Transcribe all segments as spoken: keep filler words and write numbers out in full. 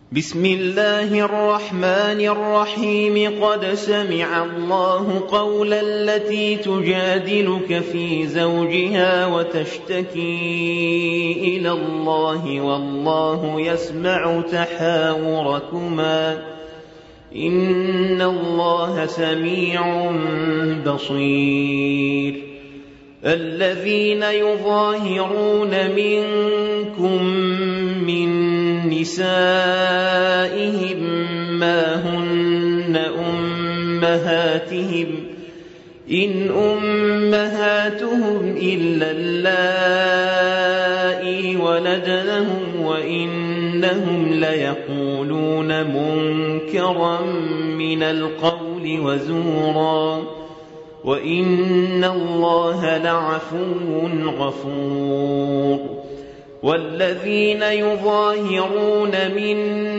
بسم الله الرحمن الرحيم. قد سمع الله قول التي تجادلك في زوجها وتشتكي إلى الله والله يسمع تحاوركما إن الله سميع بصير. الذين يظاهرون منكم من نسائهم ما هن أمهاتهم إن أمهاتهم إلا اللائي ولدنهم وإنهم ليقولون منكرا من القول وزورا وإن الله لعفو غفور. والذين يظاهرون من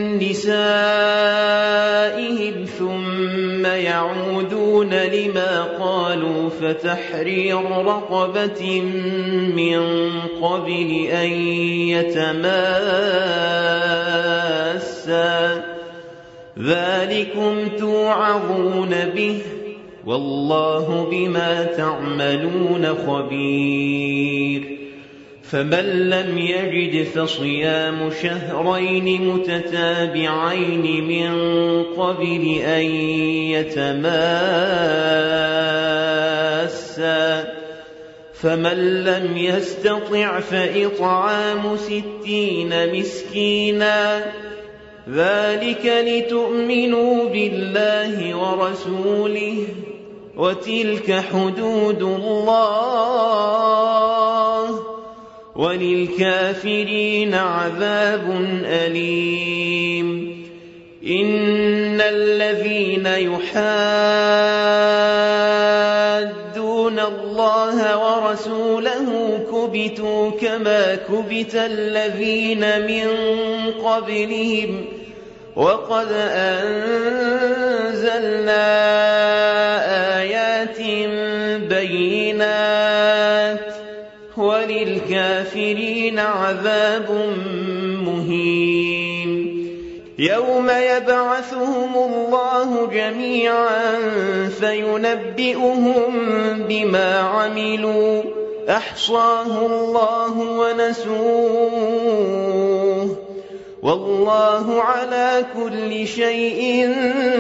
نسائهم ثم يعودون لما قالوا فتحرير رقبة من قبل أن يتماسا ذلكم توعظون به والله بما تعملون خبير. فمن لم يجد فصيام شهرين متتابعين من قبل أن يتماسا فمن لم يستطع فإطعام ستين مسكينا ذلك لتؤمنوا بالله ورسوله وتلك حدود الله وللكافرين عذاب أليم. إن الذين يحادون الله ورسوله كبتوا كما كبت الذين من قبلهم وقد أنزلنا آيات بينات وللكافرين عذاب مهين. يوم يبعثهم الله جميعا فينبئهم بما عملوا أحصاه الله ونسوه والله على كل شيء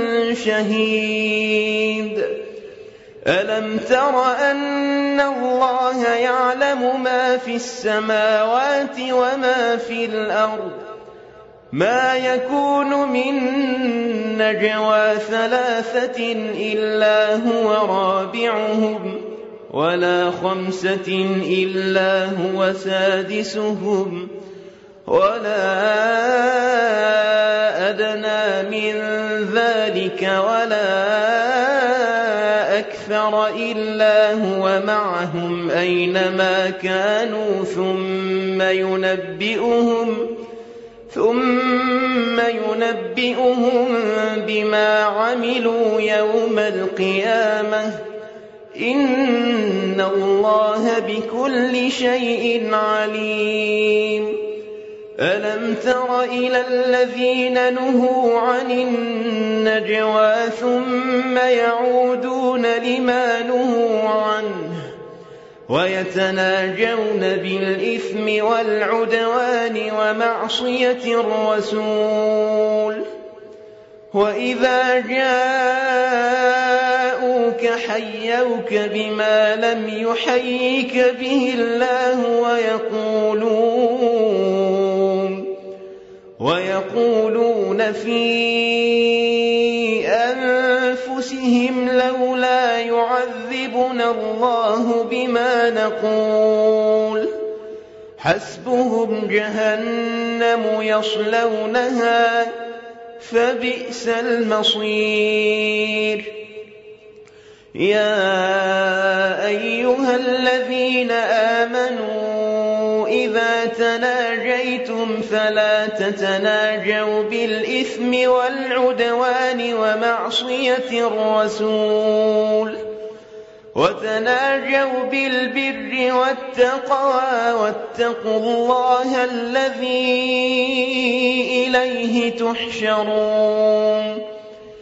شهيد. ألم تر أن الله يعلم ما في السماوات وما في الأرض ما يكون من نجوى ثلاثة إلا هو رابعهم ولا خمسة إلا هو سادسهم ولا أدنى من ذلك ولا أكثر إلا هو معهم أينما كانوا ثم ينبئهم ثم ينبئهم بما عملوا يوم القيامة إن الله بكل شيء عليم. ألم تر إلى الذين نهوا عن النجوى ثم يعودون لما نهوا عنه ويتناجون بالإثم والعدوان ومعصية الرسول وإذا جاءوك حيوك بما لم يحيك به الله ويقولون ويقولون في أنفسهم لولا يعذبنا الله بما نقول حسبهم جهنم يصلونها فبئس المصير. يا أيها الذين آمنوا إذا تناجيتم فلا تتناجوا بالإثم والعدوان ومعصية الرسول وتناجوا بالبر والتقوى واتقوا الله الذي إليه تحشرون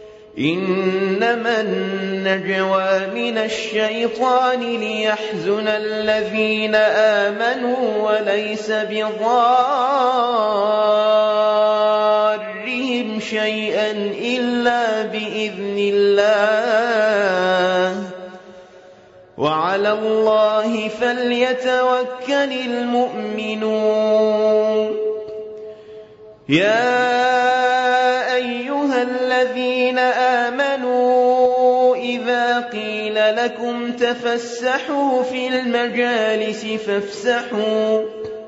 إنما النجوى من الشيطان ليحزن الذين آمنوا وليس بضارهم شيئا إلا بإذن الله وعلى الله فليتوكل المؤمنون يا أيها الذين آمنوا إذا قيل لكم تفسحوا في المجالس فافسحوا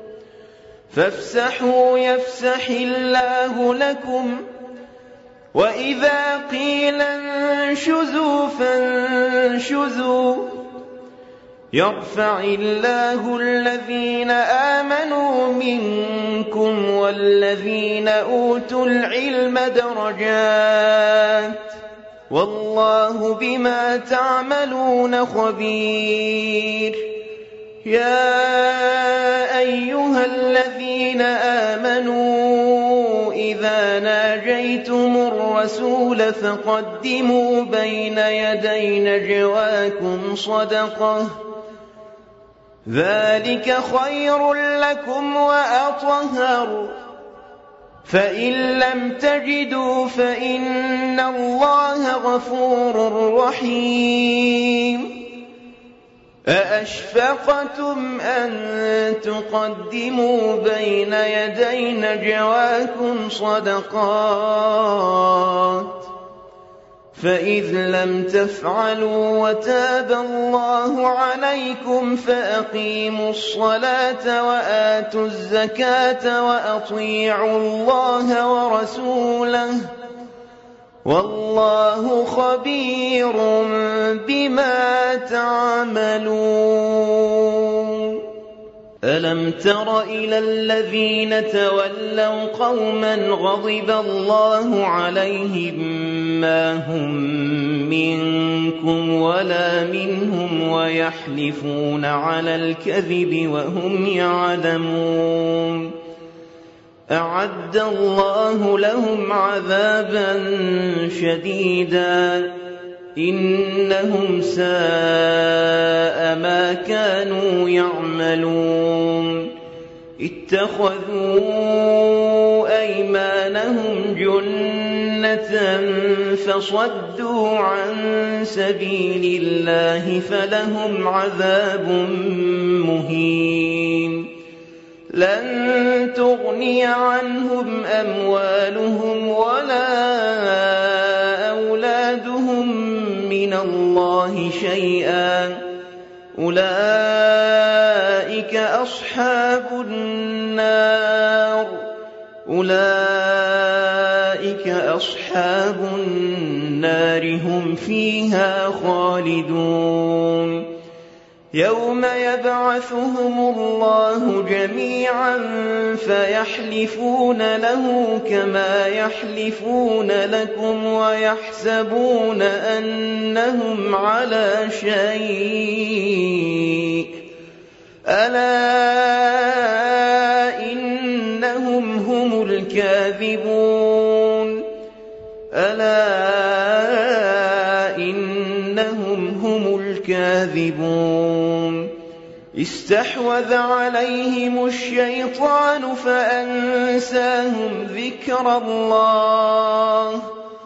فافسحوا يفسح الله لكم وإذا قيل انشزوا فانشزوا يرفع الله الذين آمنوا منكم والذين أوتوا العلم درجات والله بما تعملون خبير يا أيها الذين آمنوا إذا ناجيتم الرسول فقدموا بين يدي نجواكم صدقة ذلك خير لكم وأطهر فإن لم تجدوا فإن الله غفور رحيم أأشفقتم أن تقدموا بين يدي نجواكم صدقات فإذ لم تفعلوا وتاب الله عليكم فأقيموا الصلاة وآتوا الزكاة وأطيعوا الله ورسوله والله خبير بما تعملون ألم تر إلى الذين تولوا قوما غضب الله عليهم ما هم منكم ولا منهم ويحلفون على الكذب وهم يعلمون أعد الله لهم عذابا شديدا إنهم ساء ما كانوا يعملون اتخذوا أيمانهم جنة فصدوا عن سبيل الله فلهم عذاب مهين لن تغني عنهم أموالهم ولا أولادهم من الله شيئا أولئك أصحاب النار أولئك أصحاب النار هم فيها خالدون يوم يبعثهم الله جميعا فيحلفون له كما يحلفون لكم ويحسبون أنهم على شيء ألا إنهم هم الكاذبون ألا إنهم هم الكاذبون استحوذ عليهم الشيطان فأنساهم ذكر الله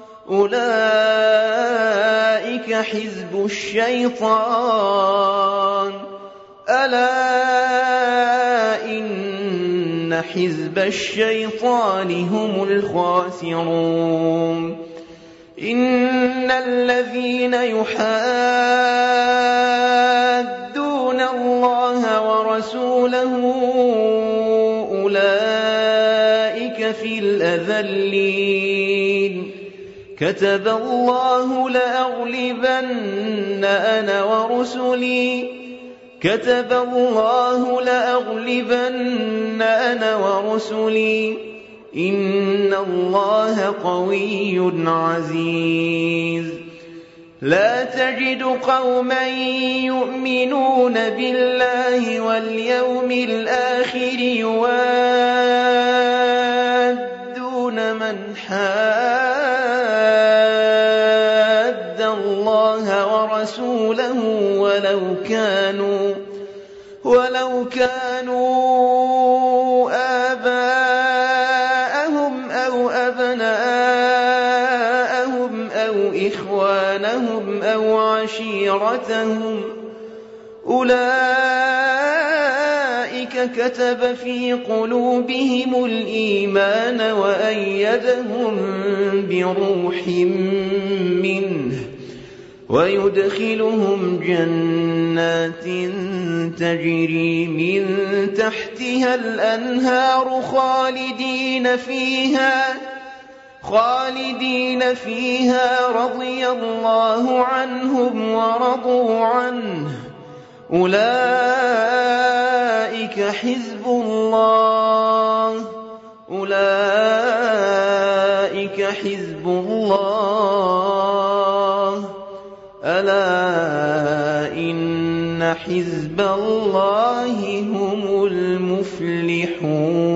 أولئك حزب الشيطان ألا إن حزب الشيطان هم الخاسرون إن الذين يحادون الله ورسوله أولئك في الأذلين كتب الله لأغلبن أنا ورسلي كتب الله لأغلبن أنا ورسلي إن الله قوي عزيز لا تجد قوما يؤمنون بالله واليوم الآخر يوادون من حاد الله ورسوله ولو كانوا ولو كانوا آباءهم أو أبناءهم أو إخوانهم أو عشيرتهم أولئك كتب في قلوبهم الإيمان وأيدهم بروح منه ويدخلهم جنات تجري من تحتها الأنهار خالدين فيها خالدين فيها رضي الله عنهم ورضوا عنه أولئك حزب الله أولئك حزب الله ألا إن حزب الله هم المفلحون